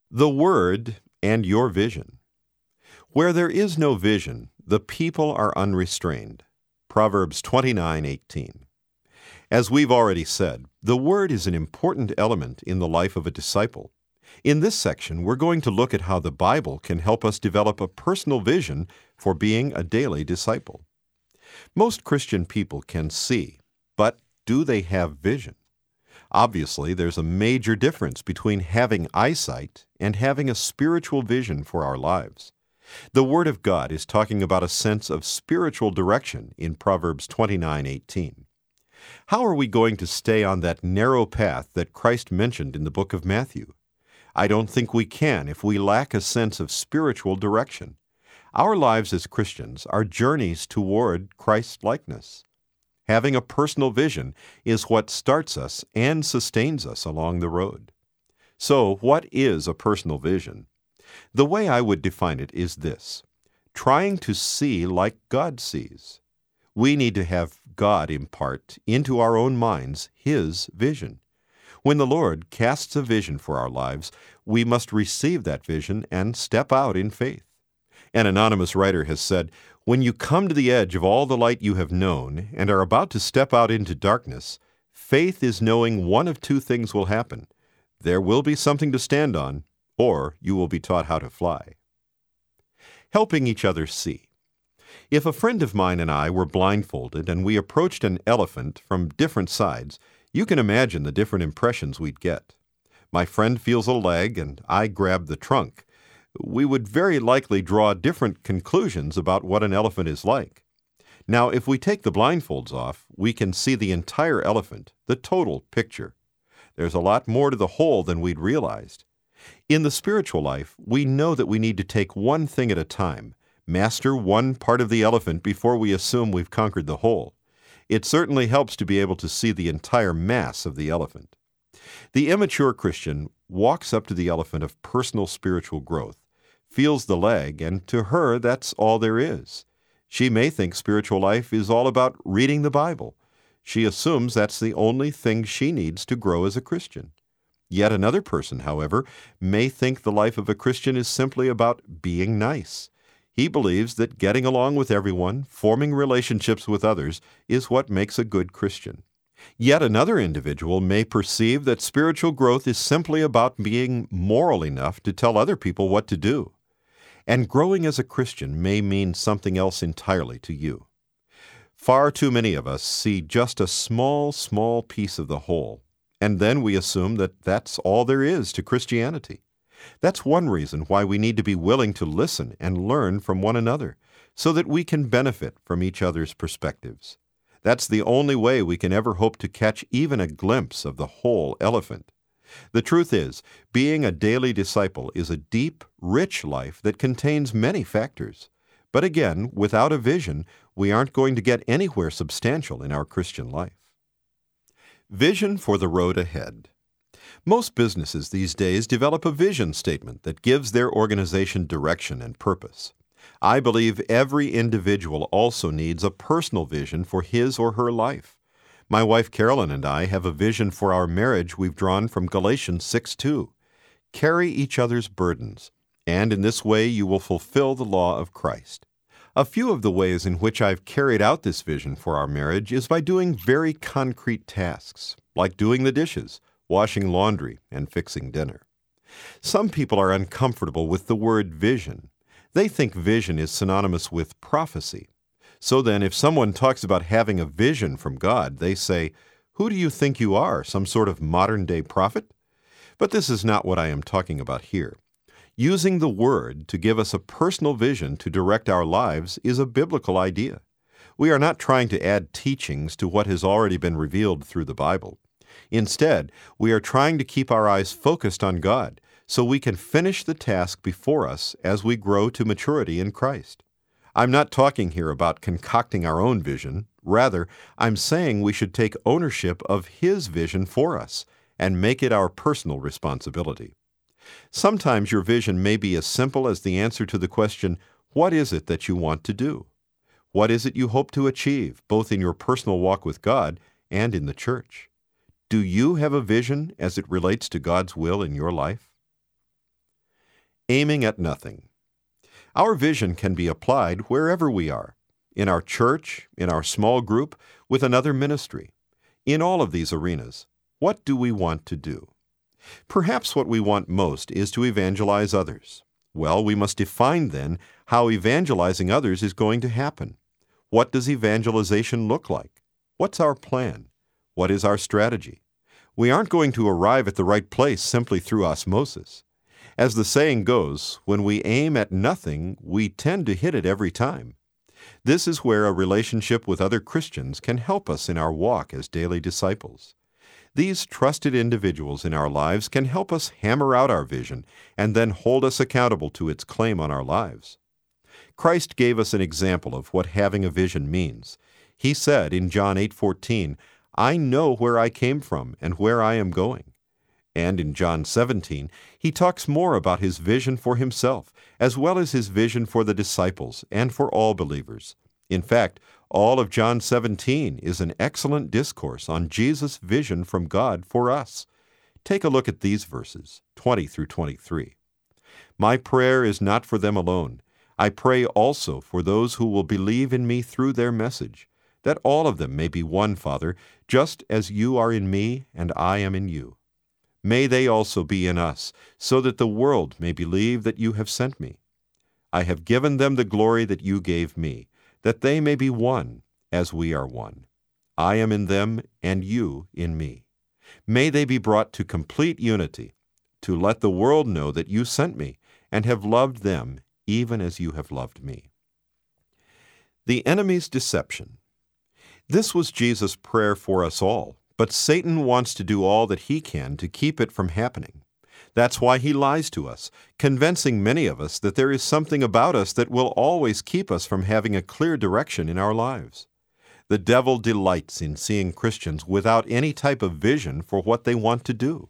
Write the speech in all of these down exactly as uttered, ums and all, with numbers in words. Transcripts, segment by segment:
The Word and your vision. Where there is no vision, the people are unrestrained. Proverbs twenty-nine eighteen. As we've already said, the Word is an important element in the life of a disciple. In this section, we're going to look at how the Bible can help us develop a personal vision for being a daily disciple. Most Christian people can see, but do they have vision? Obviously, there's a major difference between having eyesight and having a spiritual vision for our lives. The Word of God is talking about a sense of spiritual direction in Proverbs twenty-nine eighteen. How are we going to stay on that narrow path that Christ mentioned in the book of Matthew? I don't think we can if we lack a sense of spiritual direction. Our lives as Christians are journeys toward Christ-likeness. Having a personal vision is what starts us and sustains us along the road. So, what is a personal vision? The way I would define it is this: trying to see like God sees. We need to have God impart into our own minds His vision. When the Lord casts a vision for our lives, we must receive that vision and step out in faith. An anonymous writer has said, "When you come to the edge of all the light you have known and are about to step out into darkness, faith is knowing one of two things will happen. There will be something to stand on, or you will be taught how to fly." Helping each other see. If a friend of mine and I were blindfolded and we approached an elephant from different sides, you can imagine the different impressions we'd get. My friend feels a leg and I grab the trunk. We would very likely draw different conclusions about what an elephant is like. Now, if we take the blindfolds off, we can see the entire elephant, the total picture. There's a lot more to the whole than we'd realized. In the spiritual life, we know that we need to take one thing at a time, master one part of the elephant before we assume we've conquered the whole. It certainly helps to be able to see the entire mass of the elephant. The immature Christian walks up to the elephant of personal spiritual growth, feels the leg, and to her that's all there is. She may think spiritual life is all about reading the Bible. She assumes that's the only thing she needs to grow as a Christian. Yet another person, however, may think the life of a Christian is simply about being nice. He believes that getting along with everyone, forming relationships with others, is what makes a good Christian. Yet another individual may perceive that spiritual growth is simply about being moral enough to tell other people what to do. And growing as a Christian may mean something else entirely to you. Far too many of us see just a small, small piece of the whole, and then we assume that that's all there is to Christianity. That's one reason why we need to be willing to listen and learn from one another, so that we can benefit from each other's perspectives. That's the only way we can ever hope to catch even a glimpse of the whole elephant. The truth is, being a daily disciple is a deep, rich life that contains many factors. But again, without a vision, we aren't going to get anywhere substantial in our Christian life. Vision for the road ahead. Most businesses these days develop a vision statement that gives their organization direction and purpose. I believe every individual also needs a personal vision for his or her life. My wife Carolyn and I have a vision for our marriage we've drawn from Galatians six two. Carry each other's burdens, and in this way you will fulfill the law of Christ. A few of the ways in which I've carried out this vision for our marriage is by doing very concrete tasks, like doing the dishes, washing laundry, and fixing dinner. Some people are uncomfortable with the word vision. They think vision is synonymous with prophecy. So then, if someone talks about having a vision from God, they say, "Who do you think you are, some sort of modern-day prophet?" But this is not what I am talking about here. Using the Word to give us a personal vision to direct our lives is a biblical idea. We are not trying to add teachings to what has already been revealed through the Bible. Instead, we are trying to keep our eyes focused on God so we can finish the task before us as we grow to maturity in Christ. I'm not talking here about concocting our own vision. Rather, I'm saying we should take ownership of His vision for us and make it our personal responsibility. Sometimes your vision may be as simple as the answer to the question, what is it that you want to do? What is it you hope to achieve, both in your personal walk with God and in the church? Do you have a vision as it relates to God's will in your life? Aiming at nothing. Our vision can be applied wherever we are, in our church, in our small group, with another ministry. In all of these arenas, what do we want to do? Perhaps what we want most is to evangelize others. Well, we must define then how evangelizing others is going to happen. What does evangelization look like? What's our plan? What is our strategy? We aren't going to arrive at the right place simply through osmosis. As the saying goes, when we aim at nothing, we tend to hit it every time. This is where a relationship with other Christians can help us in our walk as daily disciples. These trusted individuals in our lives can help us hammer out our vision and then hold us accountable to its claim on our lives. Christ gave us an example of what having a vision means. He said in John eight fourteen, "I know where I came from and where I am going." And in John seventeen, he talks more about his vision for himself, as well as his vision for the disciples and for all believers. In fact, all of John seventeen is an excellent discourse on Jesus' vision from God for us. Take a look at these verses, twenty through twenty-three. "My prayer is not for them alone. I pray also for those who will believe in me through their message, that all of them may be one, Father, just as you are in me and I am in you. May they also be in us, so that the world may believe that you have sent me. I have given them the glory that you gave me, that they may be one, as we are one. I am in them, and you in me. May they be brought to complete unity, to let the world know that you sent me, and have loved them, even as you have loved me." The enemy's deception. This was Jesus' prayer for us all. But Satan wants to do all that he can to keep it from happening. That's why he lies to us, convincing many of us that there is something about us that will always keep us from having a clear direction in our lives. The devil delights in seeing Christians without any type of vision for what they want to do.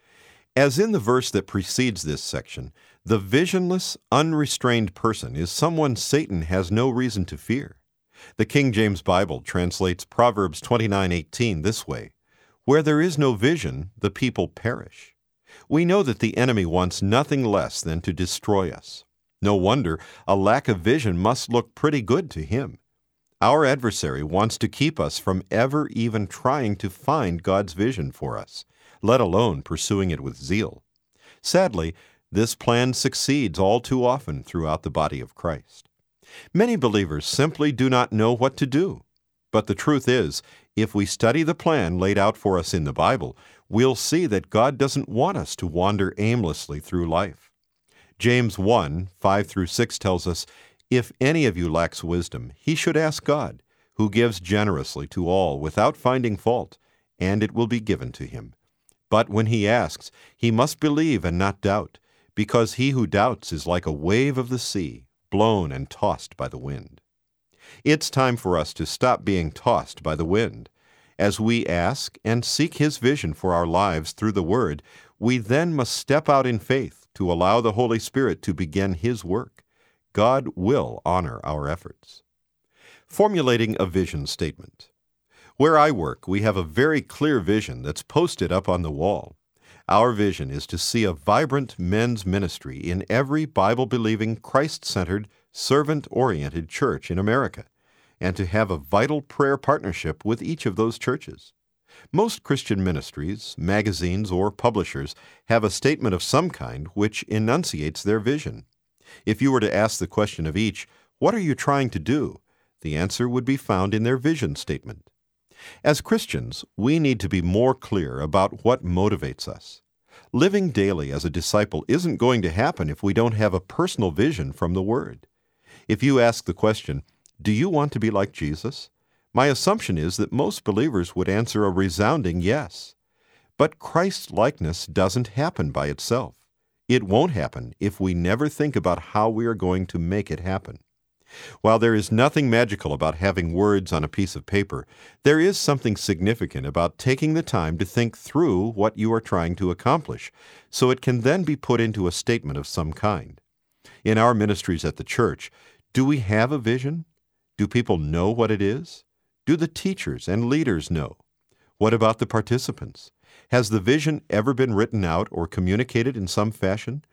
As in the verse that precedes this section, the visionless, unrestrained person is someone Satan has no reason to fear. The King James Bible translates Proverbs twenty-nine eighteen this way, "Where there is no vision, the people perish." We know that the enemy wants nothing less than to destroy us. No wonder a lack of vision must look pretty good to him. Our adversary wants to keep us from ever even trying to find God's vision for us, let alone pursuing it with zeal. Sadly, this plan succeeds all too often throughout the body of Christ. Many believers simply do not know what to do. But the truth is, if we study the plan laid out for us in the Bible, we'll see that God doesn't want us to wander aimlessly through life. James one, five through six tells us, "If any of you lacks wisdom, he should ask God, who gives generously to all without finding fault, and it will be given to him. But when he asks, he must believe and not doubt, because he who doubts is like a wave of the sea, blown and tossed by the wind." It's time for us to stop being tossed by the wind. As we ask and seek his vision for our lives through the Word, we then must step out in faith to allow the Holy Spirit to begin his work. God will honor our efforts. Formulating a vision statement. Where I work, we have a very clear vision that's posted up on the wall. Our vision is to see a vibrant men's ministry in every Bible-believing, Christ-centered, servant-oriented church in America, and to have a vital prayer partnership with each of those churches. Most Christian ministries, magazines, or publishers have a statement of some kind which enunciates their vision. If you were to ask the question of each, "What are you trying to do?" the answer would be found in their vision statement. As Christians, we need to be more clear about what motivates us. Living daily as a disciple isn't going to happen if we don't have a personal vision from the Word. If you ask the question, "Do you want to be like Jesus?" my assumption is that most believers would answer a resounding yes. But Christ-likeness doesn't happen by itself. It won't happen if we never think about how we are going to make it happen. While there is nothing magical about having words on a piece of paper, there is something significant about taking the time to think through what you are trying to accomplish, so it can then be put into a statement of some kind. In our ministries at the church, do we have a vision? Do people know what it is? Do the teachers and leaders know? What about the participants? Has the vision ever been written out or communicated in some fashion?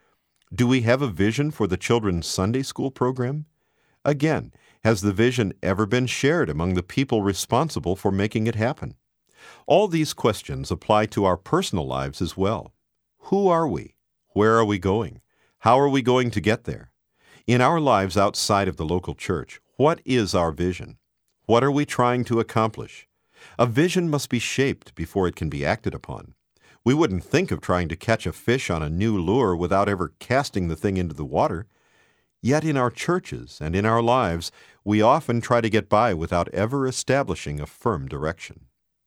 Do we have a vision for the children's Sunday school program? Again, has the vision ever been shared among the people responsible for making it happen? All these questions apply to our personal lives as well. Who are we? Where are we going? How are we going to get there? In our lives outside of the local church, what is our vision? What are we trying to accomplish? A vision must be shaped before it can be acted upon. We wouldn't think of trying to catch a fish on a new lure without ever casting the thing into the water. Yet in our churches and in our lives, we often try to get by without ever establishing a firm direction.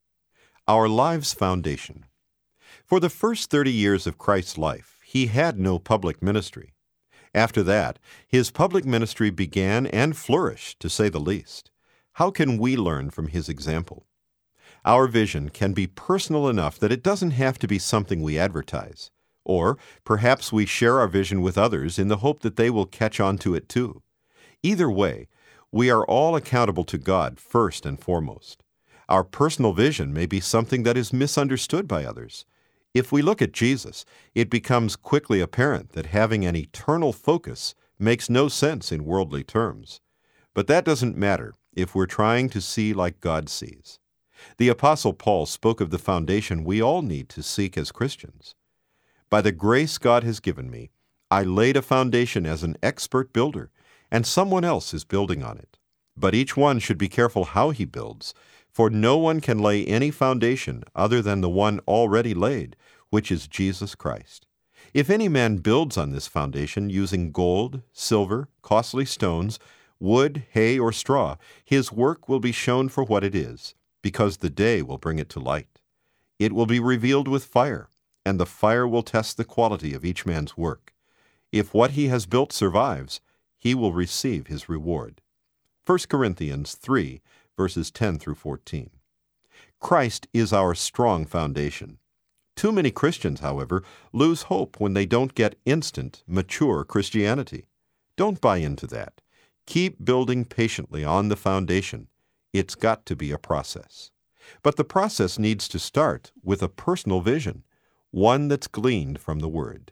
Our lives' foundation. For the first thirty years of Christ's life, he had no public ministry. After that, his public ministry began and flourished, to say the least. How can we learn from his example? Our vision can be personal enough that it doesn't have to be something we advertise. Or perhaps we share our vision with others in the hope that they will catch on to it too. Either way, we are all accountable to God first and foremost. Our personal vision may be something that is misunderstood by others. If we look at Jesus, it becomes quickly apparent that having an eternal focus makes no sense in worldly terms. But that doesn't matter if we're trying to see like God sees. The Apostle Paul spoke of the foundation we all need to seek as Christians. By the grace God has given me, I laid a foundation as an expert builder, and someone else is building on it. But each one should be careful how he builds, for no one can lay any foundation other than the one already laid, which is Jesus Christ. If any man builds on this foundation using gold, silver, costly stones, wood, hay, or straw, his work will be shown for what it is, because the day will bring it to light. It will be revealed with fire, and the fire will test the quality of each man's work. If what he has built survives, he will receive his reward. First Corinthians three, verses ten through fourteen. Christ is our strong foundation. Too many Christians, however, lose hope when they don't get instant, mature Christianity. Don't buy into that. Keep building patiently on the foundation. It's got to be a process. But the process needs to start with a personal vision, one that's gleaned from the Word.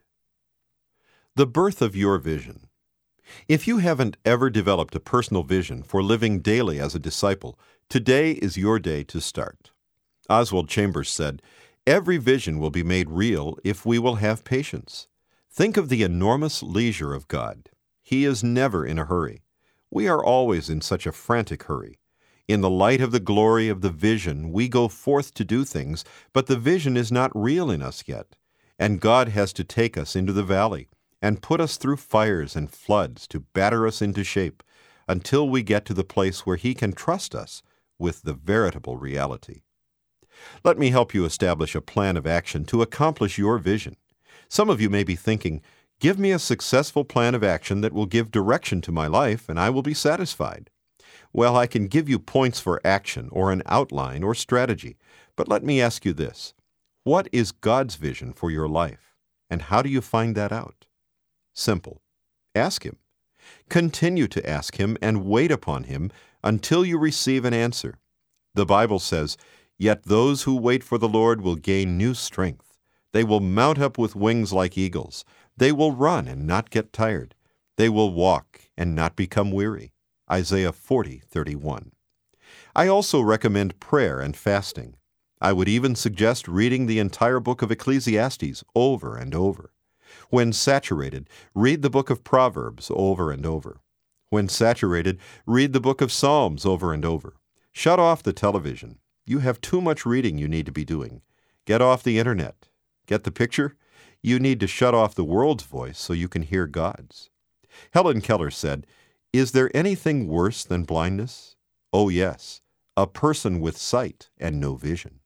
The birth of your vision. If you haven't ever developed a personal vision for living daily as a disciple, today is your day to start. Oswald Chambers said, "Every vision will be made real if we will have patience. Think of the enormous leisure of God. He is never in a hurry. We are always in such a frantic hurry. In the light of the glory of the vision, we go forth to do things, but the vision is not real in us yet, and God has to take us into the valley and put us through fires and floods to batter us into shape until we get to the place where He can trust us with the veritable reality." Let me help you establish a plan of action to accomplish your vision. Some of you may be thinking, "Give me a successful plan of action that will give direction to my life, and I will be satisfied." Well, I can give you points for action or an outline or strategy, but let me ask you this. What is God's vision for your life, and how do you find that out? Simple. Ask Him. Continue to ask Him and wait upon Him until you receive an answer. The Bible says, "Yet those who wait for the Lord will gain new strength. They will mount up with wings like eagles. They will run and not get tired. They will walk and not become weary." Isaiah forty, thirty-one. I also recommend prayer and fasting. I would even suggest reading the entire book of Ecclesiastes over and over. When saturated, read the book of Proverbs over and over. When saturated, read the book of Psalms over and over. Shut off the television. You have too much reading you need to be doing. Get off the internet. Get the picture? You need to shut off the world's voice so you can hear God's. Helen Keller said, "Is there anything worse than blindness? Oh yes, a person with sight and no vision."